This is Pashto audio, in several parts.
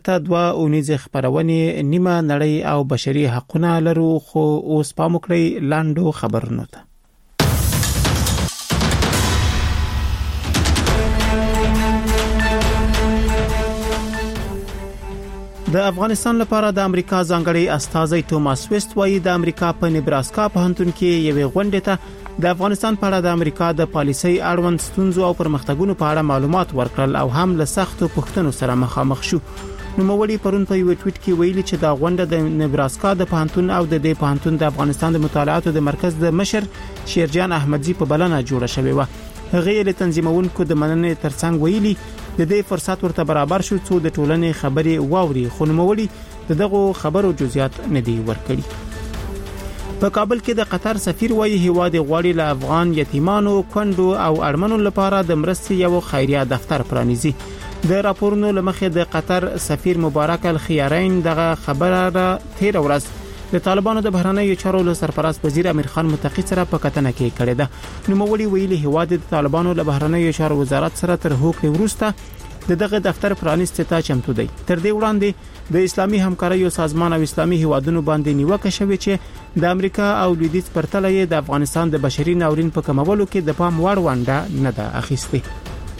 ته 2 اونیزه خبرونه نیمه نړۍ او بشري حقوقونه لرو خو اوس پام وکړئ لاندو خبرونو ته. د افغانستان لپاره د امریکا ځانګړي استازی توماس ویست وایي د امریکا په نبراسکا پوهنتون کې یوې غونډې ته د افغانستان په اړه د امریکا د پالیسۍ اړوند ستونزو او پرمختګونو په اړه معلومات ورکړل او هم له سختو پوښتنو سره مخامخ شو. نوموړي پرون په یو ټویټ کې ویلي چې دا غونډه د نبراسکا د پوهنتون او د دې پوهنتون د افغانستان د مطالعاتو د مرکز د مشر شیرجان احمدزي په بلنه جوړه شوې و. هغه له تنظیمونکو د مننې ترڅنګ ویلي د دې فرصت ورته برابر شو چې د ټولنې خبرې واوري خو نوموړي دغه خبرو جزئیات نه دی ورکړي. په کابل کې د قطر سفیر وایي هیواد غواړي له افغان یتیمانو کندو او اړمنو لپاره د مرستې یو خیریه دفتر پرانیزي. د راپورونو لمخې د قطر سفیر مبارک الخيارین دغه خبره را تیر ورځ د طالبانو د بهرنیو چارو له سرپرست وزیر امیر خان متقی سره په کتنه کې کړې ده. نوموړي ویلي هیواد د طالبانو له بهرنیو چارو وزارت سره تر هوکړې وروسته دغه دفتر پرانیست ته چمتو دی. تر دې وړاندې د اسلامي همکاریو سازمان او اسلامي هیوادونو باندې نیوکه شوې چې د امریکا او لویدیځ پرتله د افغانستان د بشري ناورین په کمولو کې د پام وړ ونډه نه ده اخیستې.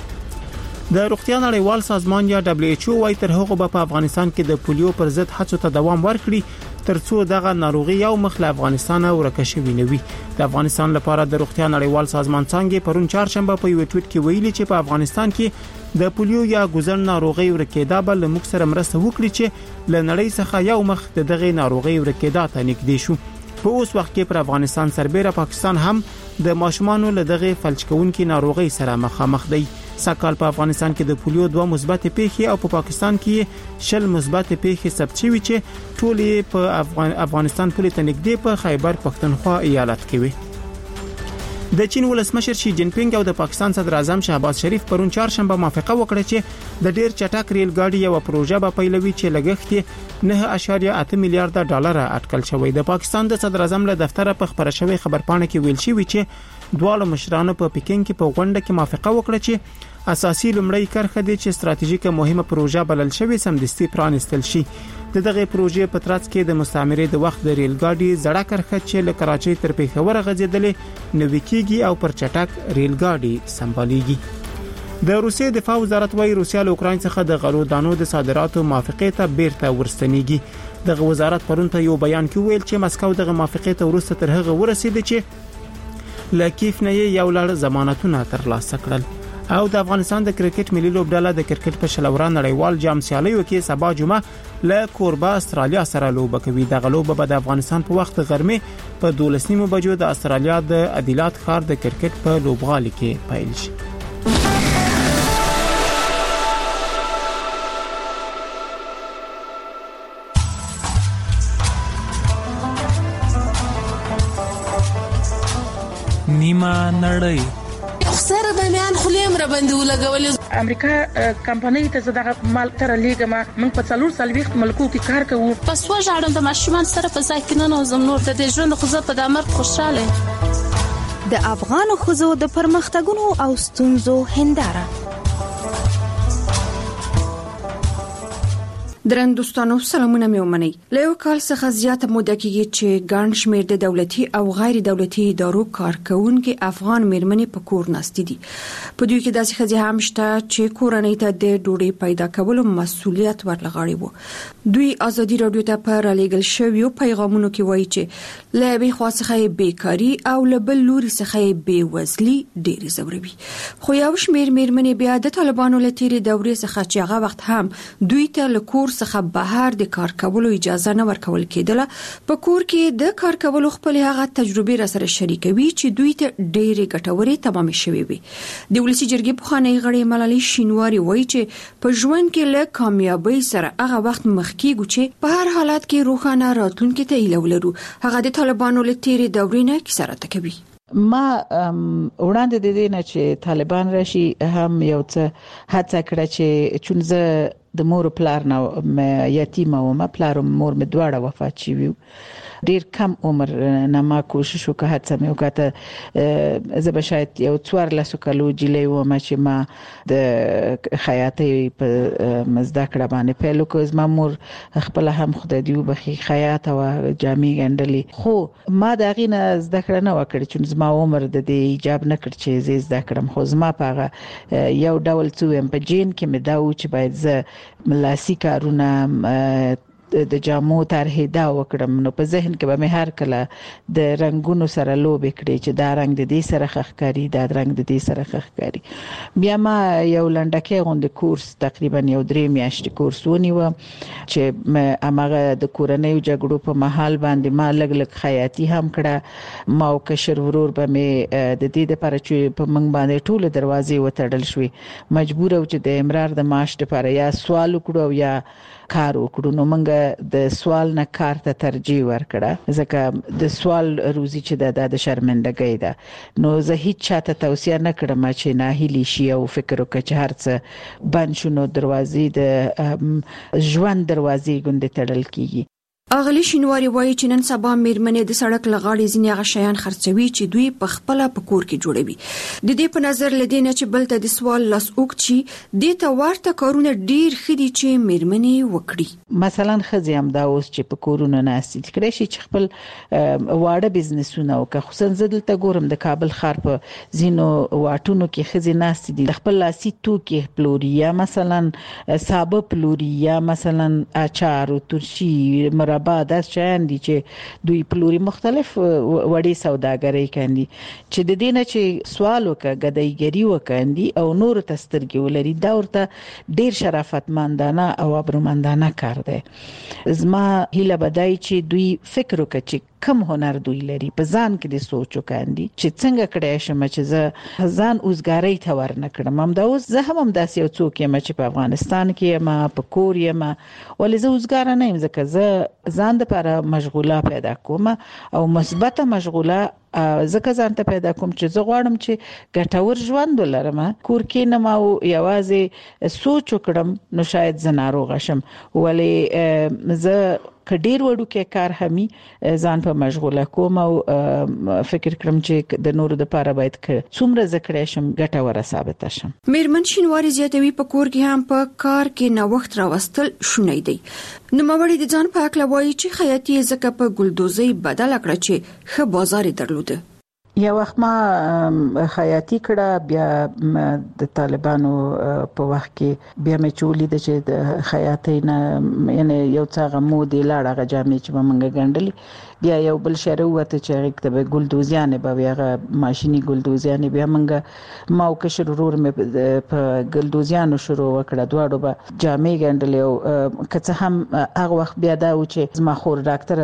د روغتیا نړیوال سازمان یا WHO وايي تر هغه په افغانستان کې د پولیو پر ضد هڅو ته دوام ورکړي ترڅو دغه ناروغي یو مخ له افغانستان ورکه شوی نه وي. د افغانستان لپاره د روغتیا نړیوال سازمان څنګه پرون چهارشنبه په یو ټویټ کې ویلي چې په افغانستان کې د پولیو یا ګوزن ناروغي ورکېدا بل موږ سره مرسته وکړي چې له نړۍ څخه یو مخ د دغه ناروغي ورکېدا ته نږدې شو. په اوس وخت کې پر افغانستان سربېره پاکستان هم د ماشومانو له دغه فلج کوونکي ناروغي سره مخامخ دی. سکهال په افغانستان کې د پولیو 2 مثبت پیښې او په پاکستان کې 0 مثبت پیښې ثبت شوي چې ټول په افغانستان پولې ته نږدې په خیبر پختونخوا ایالت کې وي. د چین ولسمشر شي جین پینګ او د پاکستان صدر اعظم شهباز شریف پرون چهارشنبه موافقه وکړه چې د ډیر چټک ریل ګاډي یو پروژه به پیلوي چې لګښت یې 9.8 میلیارډ ډالر اټکل شوی. د پاکستان د صدر اعظم له دفتر په خبره شوی خبرپاڼه کې ویل شوی چې دواړو مشرانو په پکین کې په غونډه کې موافقه وکړه چې اساسي لومړی کرخه دي چې ستراتیژیکه مهمه پروژه بلل شوی سمدستي پرانستل شي. دغه پروژې په ترڅ کې د مستعمرې د وخت د ریل ګاډي زړه کرخه چې له کراچۍ تر پیښور غځېدلې نوې کیږي او پر چټک ریل ګاډي سمباليږي. د روسیې دفاع وزارت وايي روسیا له اوکرين څخه د غلو دانو د صادراتو موافقه ته بیرته ورستنیږي. دغه وزارت پرون په یو بیان کې ویل چې مسکو دغه موافقه ته ورسته تر هغه ورسېده چې لکیف نه یو لړ ضمانتونه ترلاسه کړل. او د افغانستان د کرکټ ملي لوبډله د کرکټ په شلوران نړیوال جام سیالیو کې سبا جمعه له کوربه استرالیا سره لوبه کوي. د غلوبه به د افغانستان په وخت غرمه په 12 بجو د استرالیا د ادیلات ښار د کرکټ په لوبغالي کې پیل شي. نیمه نړۍ سره د میان خلیم را باندې ولګول. امریکا کمپنۍ ته زړه مال تر لیګما موږ په 4 ملکو کې کار کوو. پس وژاړم د ماشومان سره په ځای کې نه نوزم نور د ژوند خو زه په دمر خوشاله. د افغان خوځو د پرمختګونو او ستونزو هنداره. درنوستانو سلامونه مې ومنئ. له یو کال څخه زیاته موده کېږي چې ګڼ شمېر د دولتي او غیر دولتي ادارو کارکونکي افغان میرمنې په کور ناستې دي. په دوی کې داسې ښځې هم شته چې کورنۍ ته د ډوډۍ پیدا کولو مسؤلیت ورلغاړي وو. دوی ازادي رادیو ته په رالیږل شویو پیغامونو کې وایي چې له یوې خوا څخه بیکاري او له بل لوري څخه بېوزلي ډېرې ځوروي. خو یو شمېر میرمنې بیا د طالبانو له تېرې دورې څخه چې هغه وخت هم دوی ته له کور څخه بهر د کار کولو اجازه نه ورکول کېدله په کور کې د کار کولو خپل هغه تجربه را سره شریکوي چې دوی ته ډېرې ګټورې تمام شوي وي. د ولسی جرګې پخوانی غړی ملالۍ شینواری وایي چې په ژوند کې له کامیابی سره هغه وخت مخ کېږي چې په هر حالت کې روښانه راتلونکي ته هیله ولرو. هغه د طالبانو له تیرې دورې نه کیسه راته کوي. ما وړاندې د دې نه چې طالبان راشي هم یو څه هڅه کړه چې چون زه د مور پلار نه یتیم او ما پلار مور مې دواړه وفات شوي ډیر کم عمر نه ما کوشش وکړ هڅه مې وکړه زه به شاید یو 14 کالو جلې وم چې ما د خیاطۍ په مزده کړه باندې پیل وکړ. زما مور خپل هم خدای دې وبخي خیاط او جامې ګنډلې خو ما دا غینه زده کړه نه وکړه چې زما عمر د دې ایجاب نه کړ چې زه زده کړم. خو زما په یو ډول څو په جین کې مې دا و چې باید زه لاسي کارونه د جامو طرحه دا وکړم. نو په ذهن کې به مې هر کله د رنگونو سره لوبې کړې چې دا رنگ د دې سره خخکاری دا رنگ د دې سره خخکاری. بیا ما یو لنډکه غوند کورس تقریبا یو 3 میاشتې کورس ونیو چې امغه د کورنۍ جګړو په محل باندې ما لګ خیاطي هم کړه. ما او کشر ورور به مې د دې لپاره چې په منګ باندې ټول دروازې وتړل شوې مجبور او چې د امرار د معاش لپاره یا سوال وکړو یا کار وکړو. نو موږ د سوال نه کار ته ترجیح ورکړه ځکه د سوال روزي چې د شرمندګۍ ده. نو زه هیڅ چاته توصیه نه کړم چې ناهیلي شي او فکر وکړي چې هر څه بند شونه دروازې د ژوند دروازې ګوندې تړل کیږي. اغلی شینواری وایي چې نن سبا میرمنې د سړک لغاړې ځینې غشیان خرڅوي چې دوی په خپل په کور کې جوړوي. د دې په نظر لدینه چې بل ته د سوال لاس اوږد شي د ته ورته کارونه ډیر خدي چې میرمنې وکړي. مثلا خزي هم دا اوس چې په کورونه ناسي کړي شي چې خپل واړه بزنسونه او که خصوصا زدل ته ګورم د کابل ښار په زینو واټونو کې خزي ناسي دي خپل لاسي توکي پلوریا مثلا سابه پلوریا مثلا اچار او ترشي بعد از شایان دي چې دوی پلوري مختلف وړي سوداګرۍ کوي چې د دې نه چې سوال وکړه غدایګری وکاندي او نور تسترګي ولري دا ورته ډیر شرافتمندانه او ابرومندانه کار دی. زما هیله بدای چې دوی فکر وکړي چې کم هنر دوی لري په ځان کې د سوچ وکاندي چې څنګه کړی شم چې زه ځان اوسګاری ته ورنه کړم. هم دا اوس زه هم داسې یو څوک یم چې په افغانستان کې ما په کور یم ولې زه اوسګار نه یم ځکه زه ځان لپاره مشغوله پیدا کوم او مثبته مشغوله ځکه ځان ته پیدا کوم چې زه غواړم چې ګټور ژوند ولرم. کور کې نه ما یوازې سوچ وکړم نو شاید زه ناروغ شم ولې زه کډیر وړو کې کار همي ځان په مشغوله کوم او فکر کوم چې د نورو د لپاره باید څومره ذکر شم ګټوره ثابت شم. میرمن شینواری زیاتوي په کور کې هم په کار کې نو وخت راوستل شونې دی. نو موري د ځان په اکل وایي چې خیاطي زکه په ګلدوزي بدل کړ چې ښه بازار درلوده. یا وخت ما خیاطي کړه بیا د طالبانو په وخت کې بیا مې چولې د چې د خیاطۍ نه یعنی یو څه غمو دی لاړه غجامې چې موږ ګنډلې بیا یو بل شهر وته چې هغه د ګلدوزیانه به هغه ماشيني ګلدوزیانه بیا موږ ما او کشر ورور مې په ګلدوزیانو شروع وکړه دواړو به جامې ګنډلې او کڅ هم هغه وخت بیا دا و چې زما خور ډاکټر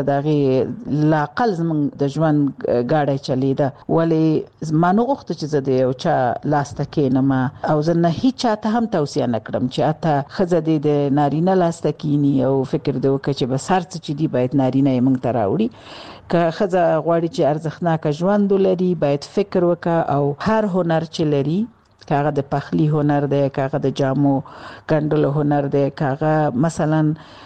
دغه لاقل زمونږ د ژوند گاډي چلیدا ولی زمانو غوښته چې زه د یو چا لاسته کینم او زه نه هیڅ چاته هم توصیه نکړم چې اته خزه د نارینه لاسته کینی او فکر دی وکړي چې بس هر څه چې دی باید نارینه یې موږ ته راوړي. که خزه غواړي چې ارزښتناک ژوند ولري باید فکر وکړي او هر هنر چې لري کاغه د پخلی هنر دی کاغه د جامو ګنډلو هنر دی کاغه مثلا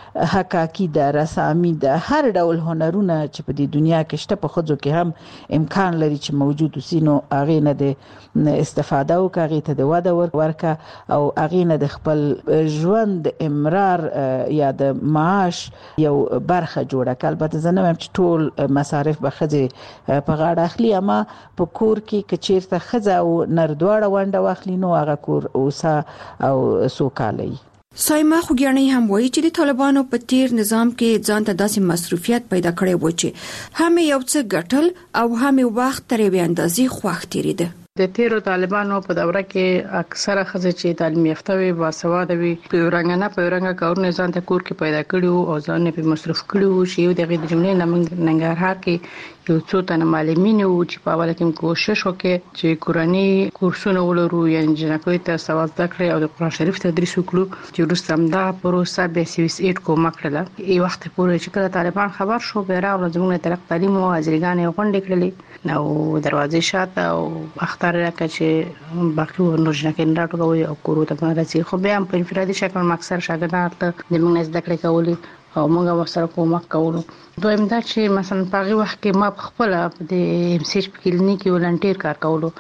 حقاقي د رسامي د هر ډول هنرونه چې په دې دنیا کې شته په خځو کې هم امکان لري چې موجود وسینو اغه نه د استفاده او کاغه ته د واده ورکا او اغه نه د خپل ژوند امرار یا د معاش یو برخه جوړه کړ. البته زه نه وایم چې ټول مصارف به خځه په غاړه اخلي اما په کور کې کچیرته خځه او نر دواړه ونده واخلي نو هغه کور اوسه او سوکالي. سایما خوګیانی هم وایي چې د طالبانو په تیر نظام کې ځان ته داسې مصروفیت پیدا کړی و چې هم یو څه ګټل او هم وخت ترې به اندازې خوښ تیریده. د تیرو طالبانو په دوره کې اکثره خزه چې تعلیم یافته وي باسواده وي په ورنګ کارونه ځان ته کور کې پیدا کړي او ځان په مصرف کړي شي او دغه د جملې ننګرهار کې یو څو تنه معلمین او چې په اول کې کوشش وکړي چې قرآني کورسونه ولرو یعنی جنکوي ته سواد ذکر او د قرآن شریف تدریس وکړو چې ورسته دا پروسه به سیویس 8 کوم کړله. ای وخت پورې چې کله طالبان خبر شو به راغله زموږ ترق تعلیم او ازریګان غونډې کړلې نو دروازې شاته او وخت اختار راکړه چې باقي ورنور جنکه نه راټولوي او کورو ته راځي. خو بیا هم په انفرادي شکل مکسر شاګردان ته د موږ زده کړې کولې او موږ سره کومک کولو. دویم دا چې مثلا په هغه وخت کې ما خپل د ام سی ایچ په کلینیک کې ولنټیر کار کولو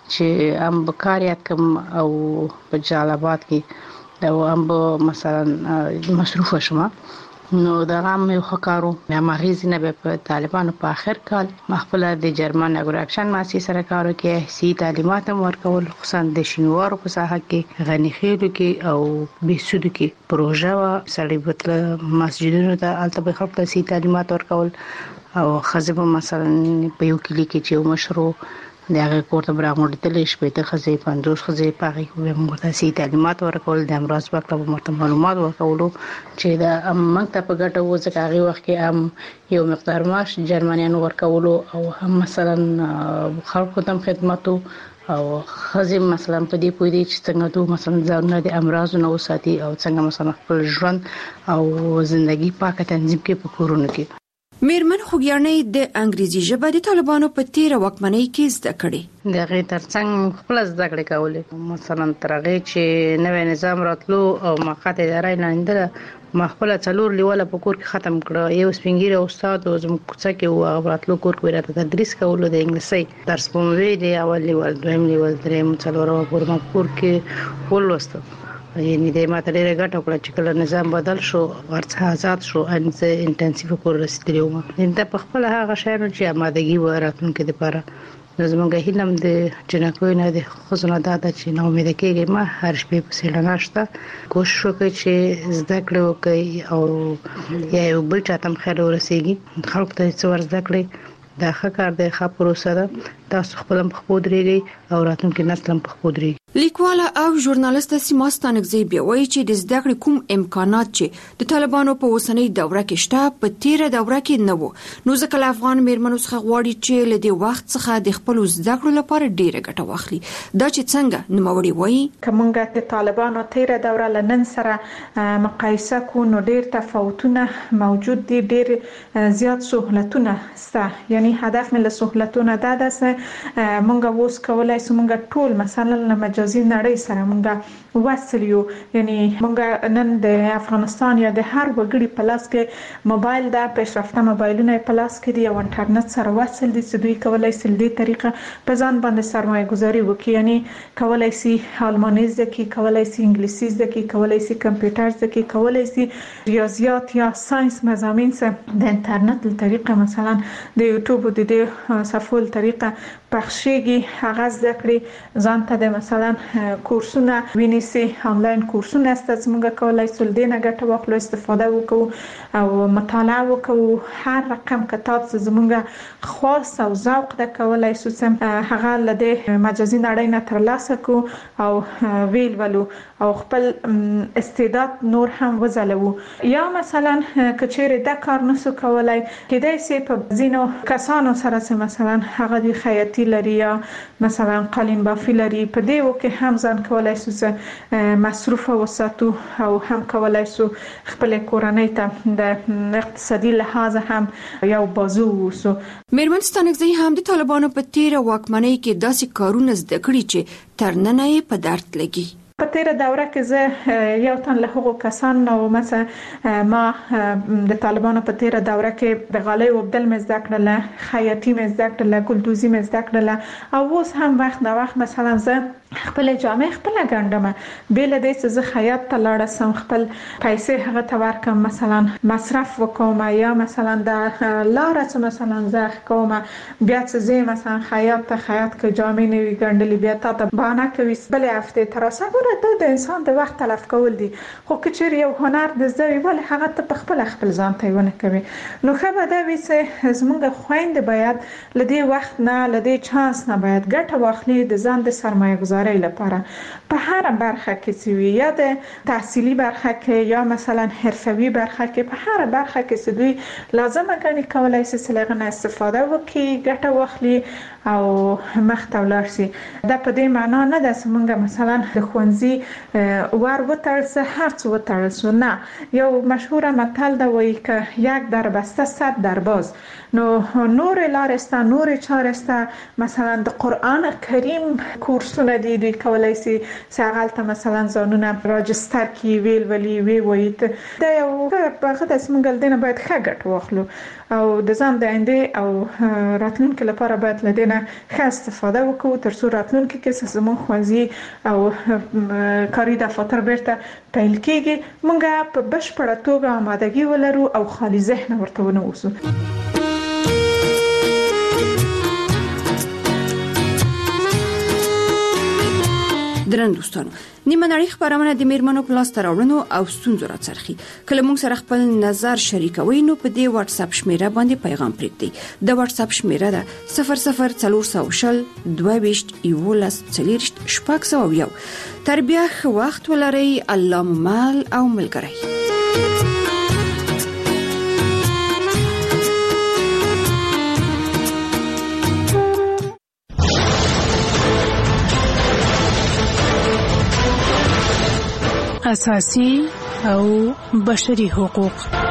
چې هم بکاریات کوم او په جلال آباد کې دا هم مثلا مصروف شوم. نو دا هم یو خکارو ما غیزنه په طالبانو په اخر کال مخبل د جرمن اګراکشن ماسي سره کارو کې سي تعلیمات ورکول خصوصا د شینوارو په ساحه کې غنی خېلو کې او بيسودو کې پروژه وا سړي بتل مسجدونو ته البته خلک ته سي تعلیمات ورکول او خزبه مثلا په یو کلی کې چې مشروع د هغه کوټه برابر دي شپې ته خزې 50 خزې پاږي کوم مرتسي تعلیمات ورکول د امراض وکړه په معلومات ورکول چې دا مکتب په ګټه و ځکه هغه وخت کې هم یو مقدار معاش جرمنیانو ورکول او هم مثلا خلکو ته خدماتو او خزم مثلا په دې پوي دي چې څنګه دوه مثلا ځانونه د امراض نو ساتي او څنګه مثلا خپل ژوند او ژوندۍ پاکه تنظیم کې په کورونه کې. میرمن خوګیانې د انګریزي ژبه د طالبانو په تیر واکمنۍ کې زده کړې. د غي ترڅنګ خپل زده کړې کولې مثلا ترغه چې نوې نظام راتلو او مقاطع ادارې لاندې ما خپل څلور لیواله په کور کې ختم کړ. یو سپینګیره استاد او زموږ کوڅه کې و راتلو کور کې راته تدریس کولو د انګلیسي درس په مې دی اول لیول دویم لیول دریم څلور په کور کې ولوستو. یعنی د ماته ډېر غټ او چې کله نظام بدل شو ورڅ آزاد شو ان زه انټنسیو کور رسیدلم. دا په خپل هغه شایانو چې آمادګي وراتونکو لپاره زمونږ هیلم د جنکوي نه د خزونه داده چې نو امید کېږي ما هر شپه په سیلاناشته کوشش وکړم چې زده کړو کوي او یا یو بل چاته خیر ورسیږي خلک ته څور زده کړي دا ښه کار دی ښه پروسه ده. تاسو خپل مخبود ریږي او راتلونکي نسل هم مخبود ریږي. لیکواله او ژورنالیسټه سیما ستانکزی بیا وایي چې د زده کړې کوم امکانات چې د طالبانو په اوسنۍ دوره کې شته په تیره دوره کې نه وو. نو ځکه له افغان میرمنو څخه غواړي چې له دې وخت څخه د خپل زده کړو لپاره ډیره ګټه واخلي. دا چې څنګه نوموړي وایي کومګه د طالبانو تیره دوره لنن سره مقایسه کو نو ډیر تفاوتونه موجود دي، ډیر زیات سہولتونه سته. یعنی هدف مې له سہولتونو دا ده چې مونږ اوس کولای سو مونږ ټول مثلا له مجازي نړۍ سره مونږ وصل یو. یعنی مونږ نن د افغانستان یا د هر وګړي په لاس کې موبایل دا پیشرفته موبایلونه په لاس کې دي او انټرنیټ سره وصل دي چې دوی کولای شي د طریقه په ځان باندې سرمایه گذاري وکړي. یعنی کولای شي الماني زده کی، کولای شي انګلیسي زده کی، کولای شي کمپیوټر زده کی، کولای شي ریاضیات یا ساينس مضامین سره د انټرنیټ له طریقه مثلا د یوټیوب د دې صفول طریقه پخشيږي هغه زده کړي. ځان ته د مثلا کورسونه وینيسي، آنلاین کورسونه است چې موږ کولای شو د نه ګټه واخلو، استفاده وکړو او مطالعه وکړو. هر رقم کتاب چې موږ خاص او ذوق د کولای شو چې هغه له مجازي نړۍ نه ترلاسه کو او ویل ولو او خپل استعداد نور هم وځلو. یا مثلا کچېره د کار نسو کولای کېدای شي په زینو کسانو سره چې مثلا هغه د خیاطي لري یا مثلا قالین بافي لري په دې وکه هم ځان کولای شو مصروف وساتو او هم کولای شو خپل کورنۍ ته د اقتصادي لحاظ هم یو بازو وسو. میرمن ستانکزی هم د طالبانو په تیر واکمنۍ کې داسې کارونه زده کړي چې تر نن یې په درد لګي. په تیر دوره کې زه یو تن له هغو کسانو مثلا ما د طالبانو په تیر دوره کې د غالۍ وبدل مزده کړل، خیاطي مزده کړل، ګلدوزي مزده کړل او اوس هم وخت نه وخت مثلا زه خپل جامې خپل ګنډم. بل دې چې زه خیاط ته لاړ سم خپل پیسې هغه ته ورکم مثلا مصرف وکوم یا مثلا د لار څخه مثلا زه کوم بیا چې زه مثلا خیاط ته خیاط کې جامې نه وی ګنډلې بیا ته بهانه کوي بل هفته تر اوسه ګوره د انسان د وخت تلف کول دي. خو کچېر یو هنر د زوی ول هغه ته خپل ځان ته ونه کوي. نو خبره دا وي چې زموږ خويند باید لدی وخت نه لدی چانس نه باید ګټه واخلي د ځان د سرمایه گذاري برابرۍ لپاره په هر برخه کې سوي، یا د تحصیلی برخه کې یا مثلا حرفوي برخه کې، په هر برخه کې دوی لازمه ګڼي کولای شي څلغه استفاده وکړي، ګټه واخلي او مخته ولاړ شي. دا په دې معنا نه ده چې موږ مثلا د ښوونځي ور وتړل هر څه وتړل سو، نه. یو مشهور متل دا وایي که یک در بسته 100 در باز. نو نور لارسته، نور چارسته، مثلا د قرآن کریم کورسونه دي، دوی کولای شي څنګه مثلا ځانونه راجستر کی ویل ولی وی وایي. دا یو هغه د سیمګل دینه باید ښه ګټه واخلو او د ځان د آینده او راتلونکي لپاره باید لدینه ښه استفاده وکړو تر څو راتلونکي کې زموږ ښوونځي او کاري دفاتر بیرته پیل کېږي موږ په بشپړه توګه آمادګي ولرو او خالي ذهن ورته ونه اوسو. درنو دوستانو، نیمه نړۍ خبرونه د میرمنو په لاس راوړنو او ستونزو راڅرخي. کله موږ سره خپل نظر شریکوي نو په دې واتس اپ شمیره باندې پیغام پرېږدئ. د واتس اپ شمیره ده 00400 22 11 4 تر بیا ښه وخت ولرئ. الله مل او ملګری. اساسي او بشري حقوق.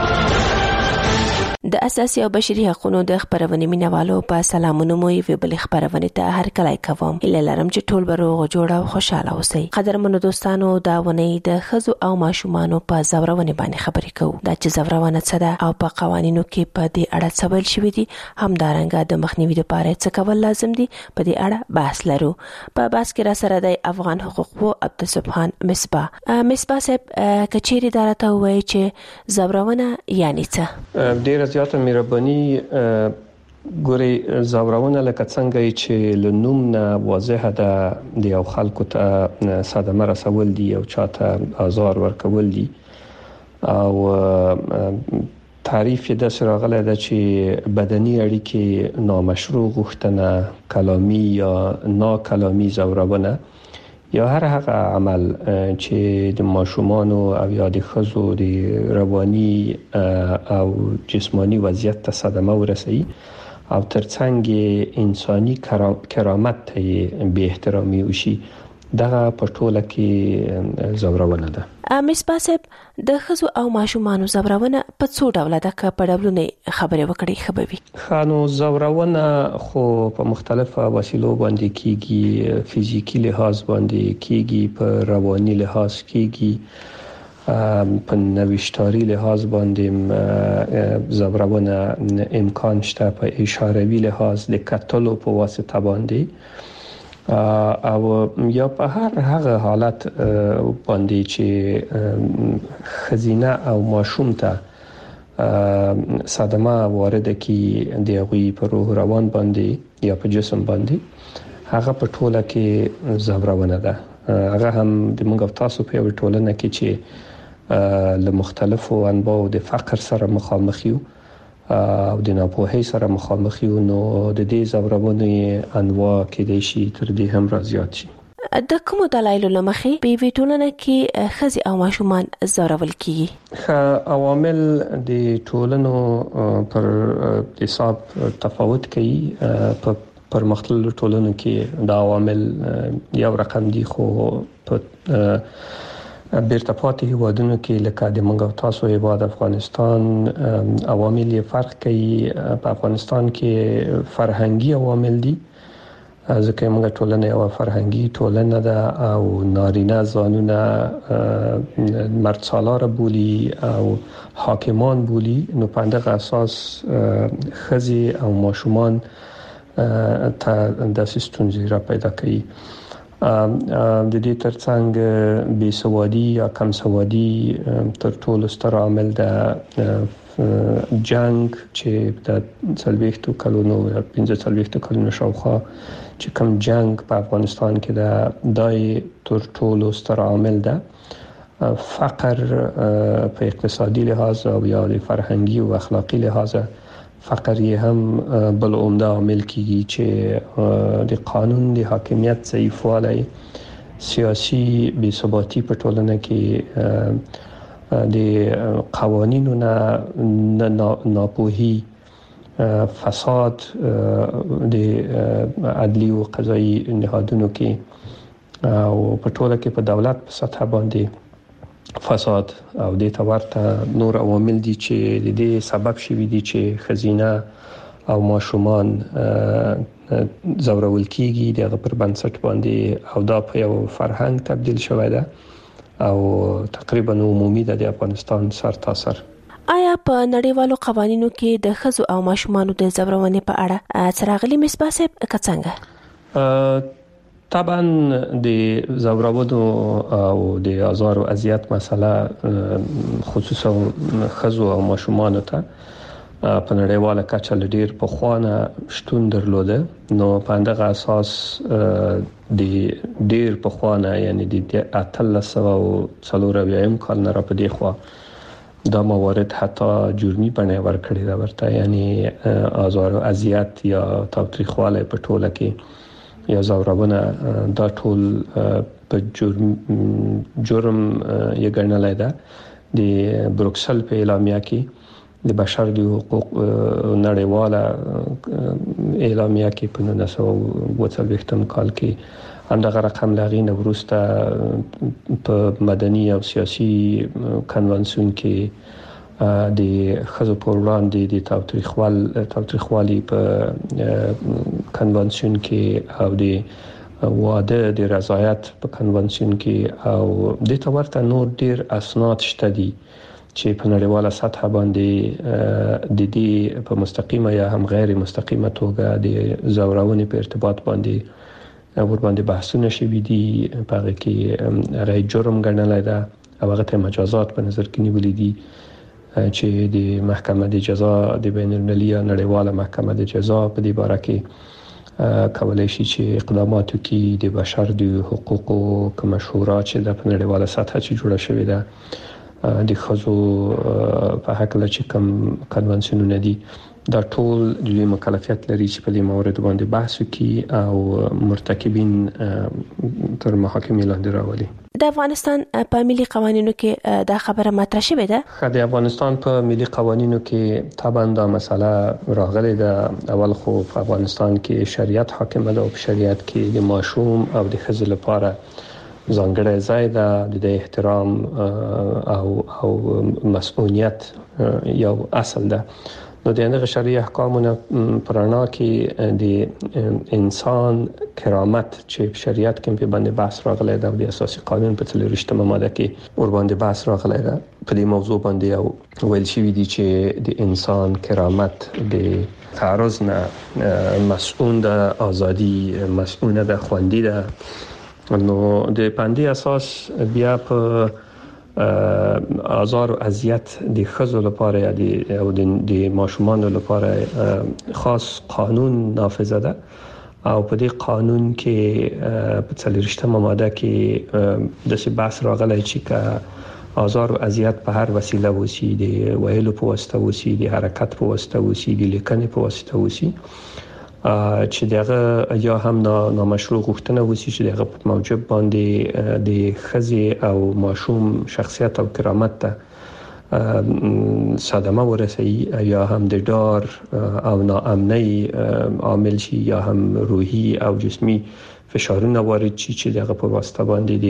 د اساسي او بشري حقوقو د خبرونې مینوالو په سلامونو مو یو بل خبرونه ته هر کله کوم. اله لرم چې ټول بروغ جوړ او خوشاله اوسئ. قدرمنو دوستانو، دا ونی د خزو او ماشومانو په زورونه باندې خبرې کوو. دا چې زورونه څه ده او په قوانینو کې په دې اړه څه ویل شوی دي، همدارنګه د مخنیوي لپاره څه کول لازم دي، په دې اړه بحث لرو. په بحث کې را سره د افغان حقوقو عبدالسبحان مصباح. مصباح صاحب، کچېری دارته وایي چې زورونه یعنی څه؟ ډیر زیاته مهرباني. ګوري زورونه لکه څنګه چې لنوم نه واضحه ده، د یو خلکو ته صدمه رسول دي او چاته آزار ورکول دي او تعریف د سراغله ده چې بدني اړیکې نامشروع غوښتنه، کلامی یا ناکلامی زورونه یا هر هغه عمل چې د ماشومان او یا د ښځو د رواني او جسمانی وضعیت ته صدمه ورسوي او ترڅنګ انساني کرامت ته به احترامي وشي، دغه په ټوله کې زورونه ده. مصباح صاحب، د ښځو او ماشومانو زورونه په څو ډول ده؟ که په ډولونه خبرې وکړي خبوي. خانو زورونه خو په مختلفه وسیلو باندې کیږي، فزیکی لحاظ باندې کیږي، په رواني لحاظ کیږي، په نوښتاري لحاظ باندې زورونه امکان شته، په اشاروي لحاظ د کتلو په واسطه باندې او یا په هر هغه حالت باندې چې خزینه او ماشوم ته صدمه وارده کی دی غوی په روح روان باندې یا په جسم باندې، هغه په ټوله کې زورونه ده. هغه هم د موږ تاسو په ټولنه کې چې له مختلفو انواع د فقر سره مخامخ یو او د ناپوهۍ سره مخامخ یو، نو د دې زورونې انواع کې د شي تر دې هم زیات شي. د کوم دلایلو لمخې په وی ټولنه کې ښځې او ماشومان زورول کیږي؟ عوامل د ټولنو پر حساب تفاوت کوي. په پرمختللو ټولنو کې دا عوامل یو رقم دي، خو په بیرته پاتې هیوادونو کې لکه د منګو تاسو هیواد افغانستان عوامل فرق کوي. په افغانستان کې فرهنګي عوامل دي، ځکه موږ ټولنه یو فرهنګي ټولنه ده او نارینه ځانونه مرد سالار بولی او حاکمان بولی، نو په دغه اساس ښځې او ماشومان ته د ستونزې را پیدا کوي. د دې ترڅنګ بې سوادي یا کم سوادي تر ټولو ستر عامل ده. جنگ چې د 40 کلونو یا 45 کلونو شاوخوا چې کوم جنگ په افغانستان کې ده، دای تر ټولو ستر عامل ده. فقر په اقتصادي لحاظ او یا د فرهنګي او اخلاقی لحاظ فقر یې هم بل عمده عامل کیږي چې د قانون د حاکمیت ضعیفوالی، سیاسي بې ثباتی په ټولنه کې، د قوانینو نه ناپوهي، فساد د عدلی او قضایي نهادونو کې او په ټوله کې په دولت په سطح باندې فساد او د تورته نور عوامل دي چې د دې سبب شوي دي چې خزینه او ماشومان زورول کیږي دغه پر بنسټ باندې، او دا په یو فرهنګ تبدیل شوی ده او تقریبا عمومي ده د افغانستان سر تاسر. آیا په نړیوالو قوانینو کې د ښځو او ماشومانو د زورونې په اړه څراغلي مصباح صاحب څنګه؟ طبعا د زورونو او د آزار او اذیت مسله خصوصا ښځو او ماشومانو ته په نړیواله کچه لډیر په خوانه شتون درلوده، نو په دغه اساس د ډیر په خوانه یعنی د 1340 کال نه را پدې خوا دا موارد حتی جرمی بڼه ورکړی دا ورته، یعنی آزار او اذیت یا تاوتریخوالی په ټوله کې یا زورونه دا ټول په جرم یې ګڼلای ده. د بروکسل په اعلامیه کې د بشر د حقوق نړیواله اعلامیه کې په 1940 کال کې همدغه رقم لغې نه وروسته په مدني او سیاسي کنوانسیون کې د ښځو پر وړاندې د تاوتریخوالي په کنوانسیون کې او د واده د رضایت په کنوانسیون کې او د تورته نور ډیر اسناد شته دي چې په نړیواله سطح باندې د دې په مستقیمه یا هم غیر مستقیمه توګه د زورونې په ارتباط باندې ور باندې بحثونه شوي دي، په هغه کې هغه جرم ګڼلای ده او هغه ته مجازات په نظر کې نیولې دي چې د محکمه د جزا د بین المللي نړیواله محکمه د جزا په دې باره کې کولای شي چې اقدامات وکړي. د بشر د حقوقو کوم شورا چې د نړیواله سطح چې جوړه شوې ده د ښځو په حق له چې کوم کنوانسیونونه دي دا ټول د مکلفیت لري چې په دې موارد باندې بحث وکړي او مرتکبین تر محاکمې لاندې راولي. د افغانستان په ملي قوانینو کې دا خبره مطرح شوې ده؟ د افغانستان په ملي قوانینو کې طبعا دا مسله راغلې ده. اول خو په افغانستان کې شریعت حاکم ده او په شریعت کې د ماشوم او د ښځې لپاره ځانګړی ځای ده، د احترام او مسؤلیت یو اصل ده. نو د هغه شرعي احکامونو پرانا کې د انسان کرامت چې شریعت کې په باندې بحث راغلی دا د اساسي قانون په 43مه ماده کې ور باندې بحث راغلی دا په دې موضوع باندې ویل شوی دی چې د انسان کرامت د تعرض نه مسؤول ده، ازادي مسؤول ده، خوندي ده. نو د پاندې اساس بیا په آزار و اذیت د ښځو لپاره او د ماشومان لپاره خاص قانون نافذ ده او په دې قانون کې په 43مه ماده کې د بحث راغلی چې که آزار و اذیت په هر وسیله وسی، د ویلو په واسطه وسی، د حرکت په واسطه وسی، د لیکنې په واسطه وسی، چې دغه یا هم نامشروع غوښتنه وسی چې دغه موجب باندې د ښځې او ماشوم شخصیت او کرامت ته صدمه ورسوي یا هم د ډار او ناامنۍ عامل شي یا هم روحي او جسمي فشارونه وارد شي چې دغه په واسطه باندې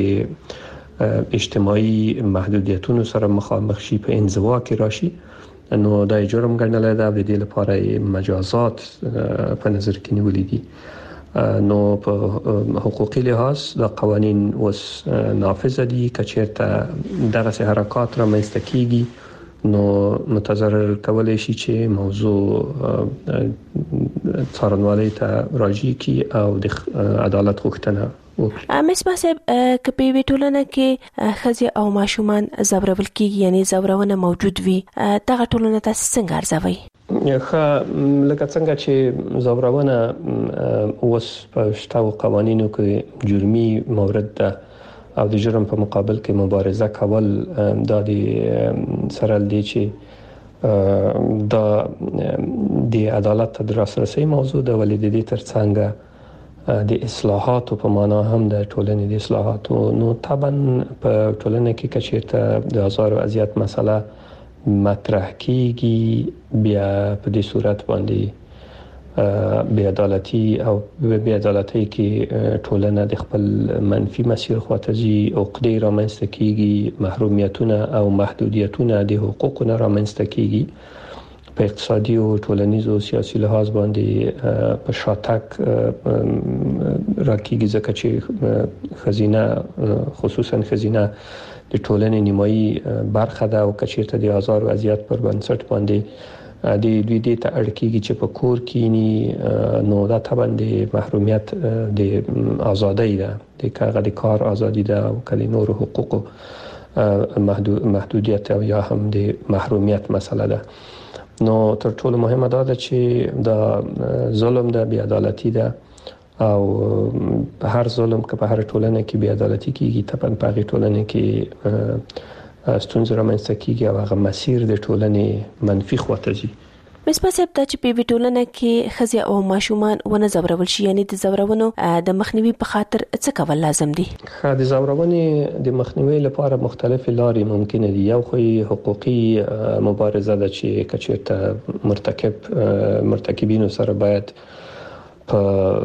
د اجتماعي محدودیتونو سره مخامخ شي، په انزوا کې راشي. نو دا جرم ګڼل ده، د دې لپاره مجازات په نظر کې نیولې دي. نو په حقوقي لحاظ دا قوانين اوس نافذ دي. کچېرته دغه حرکات را مېسته کیږي نو متضرر کولای شي چې موضوع څارنوالۍ ته راجع کی او د عدالت غوښتنه مصباح صاحب که په وی ټولنه کې ښځې او ماشومان زورول کیږي یعنی زورونه موجود وي دغه ټولنه تاسو څنګه ارزوي؟ لکه څنګه چې زورونه اوس په شتو قوانینو کې جرمي مورد ده او د جرم په مقابل کې مبارزه کول دا د سره دی چې دا د عدالت ته رسیدلو موضوع د ولې د ترڅنګ د اصلاحاتو په معنا هم د ټولنې د اصلاحاتو نو طبعا په ټولنه کې کچېرته د آزار او اذیت مسله مطرح کیږي بیا په دې صورت باندې بې عدالتي او بې عدالتي کې ټولنه د خپل منفي مسیر خواته ځي او عقدې رامنځته کیږي محرومیتونه او محدودیتونه د حقوقو رامنځته کیږي په اقتصادي او ټولنیز او سیاسي لحاظ باندې په شاتګ راکېږي ځکه چې خزینه خصوصا خزینه د ټولنې نیمایي برخه ده او کچېرته د آزار او اذیت پر بنسټ باندې د دوی د تاړکیږي چې په کور کې نو دا طبعا د محرومیت د ازادۍ ده د کار ازادي ده او کله نور حقوق محدودیت او یا هم د محرومیت مسله ده. نو تر ټولو مهمه ده چې دا ظلم ده، بې عدالتي ده او هر ظلم که په هر ټولنه کې بې عدالتي کیږي طبعا په هغه ټولنه کې ستونزې رامنځته کیږي او هغه مسیر د ټولنې منفي خواته ځي. مصباح صاحب دا چې په ټولنه کې ښځې او ماشومان ونه ځورول شي یعنی د ځورونو د مخنیوي په خاطر څه کول لازم دي؟ د ځورونې د مخنیوي لپاره مختلف لارې ممکن دي. یو خو حقوقي مبارزه ده چې کچېرته مرتکبینو سره باید په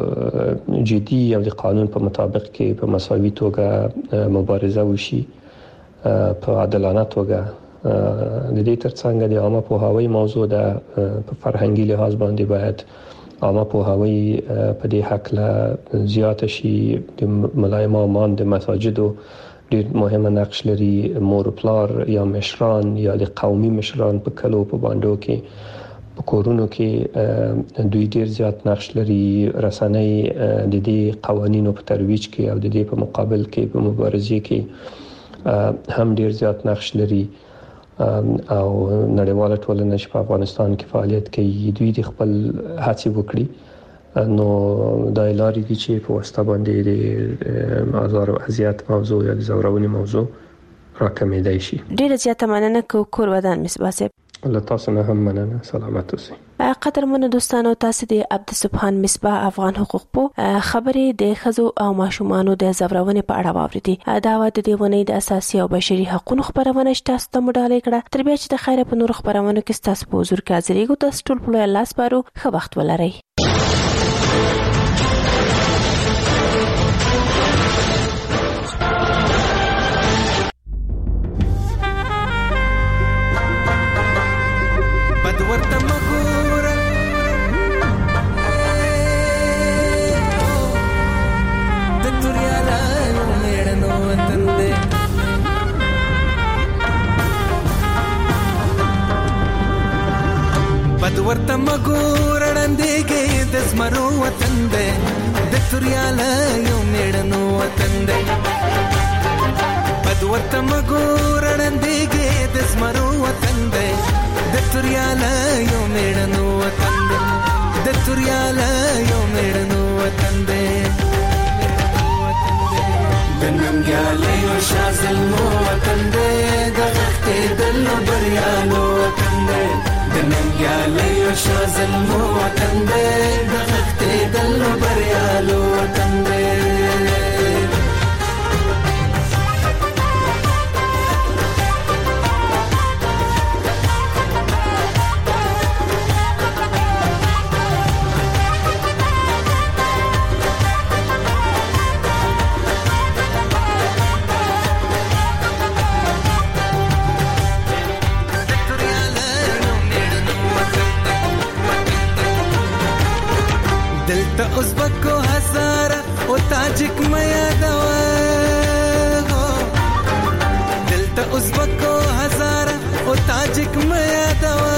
جدي او د قانون په مطابق کې په مساوي توګه مبارزه وشي په عادلانه توګه. د دې ترڅنګ د عامه پوهاوی موضوع ده، په فرهنګي لحاظ باندې باید عامه پوهاوی په دې حق لا زیات شي. د ملای امامان د مساجدو ډېر مهمه نقش لري، مور پلار یا مشران یا د قومي مشران په کلو په باندې کې په کورونو کې دوی ډېر زیات نقش لري. رسنۍ د دې قوانینو په ترویج کې او د دې په مقابل کې په مبارزه کې هم ډېر زیات نقش لري او نړیواله ټولنه چې په افغانستان کې فعالیت کوي دوی د خپل هڅې وکړي نو دا لارې دي چې په واسطه باندې د آزار او اذیت موضوع یا د ځورونې موضوع راکمېدای شي. ډېر زیاته مننه کور ودان مصباح صاحب. له تاسو نه هم مننه. سلامت اوسئ. قدرمنو دوستانو، تاسو د عبدالسبحان مصباح افغان حقوق په خبرې د ښځو او ماشومانو د ځورونې په اړه واوریدي. دا و د دې ونې د اساسي او بشري حقوقو خبرونه تاسو ته مډالې کړه. تر بیا چې د خیره په نور خبرونو کې تاسو په حضور کې حاضرېږو. تاسو ټول په الله سپارو. ښه وخت ولرئ. ورته مګور وړاندېږي د زمرو وطن دی، د توریاله یو میړنو وطن دی. بد ورته مګور وړاندېږي د زمرو وطن دی، د توریاله یو میړنو وطن دی، د توریاله یو میړنو وطن دی. د ننګیالیو شاه زلمو وطن دی، د غښتېدلو بریالو وطن دی. د ننګیالیو شاه زلمو وطن دی، د غښتېدلو بریالو وطن دی. ازبکو هزاره او تاجک میا دوا، دلته ازبکو هزاره او تاجک میا دوا.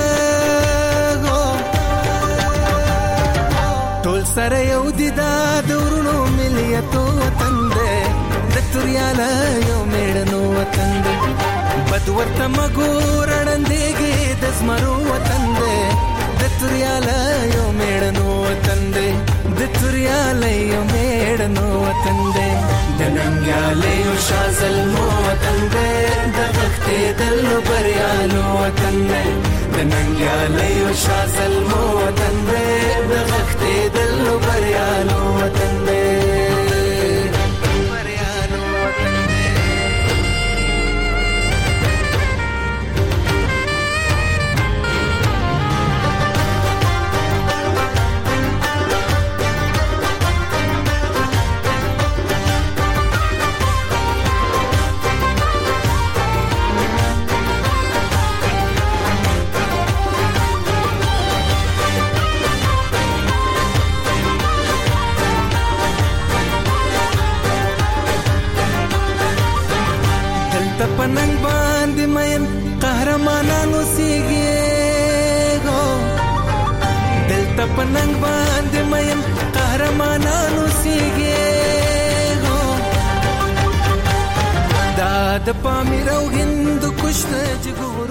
ټول سره یو دي دا دورونو ملیتو وطن دی، د توریاله یو میړنو وطن دی. بد ورته مګور وړاندېږي د زمرو وطن دی، د توریاله یو میړنو وطن دی، د توریاله یو میړنو وطن دی. د ننګیالیو شاه زلمو وطن دی، د غښتېدلو بریالو وطن وطن دی د ننګیالیو شازلمو وطن دی د غښتېدلو بریالو وطن دی پننګ باندې مېن قهرمانانو سیږي دلته پننګ باندې مېن قهرمانانو سیږي دا د پامیر او هند کوشته جګور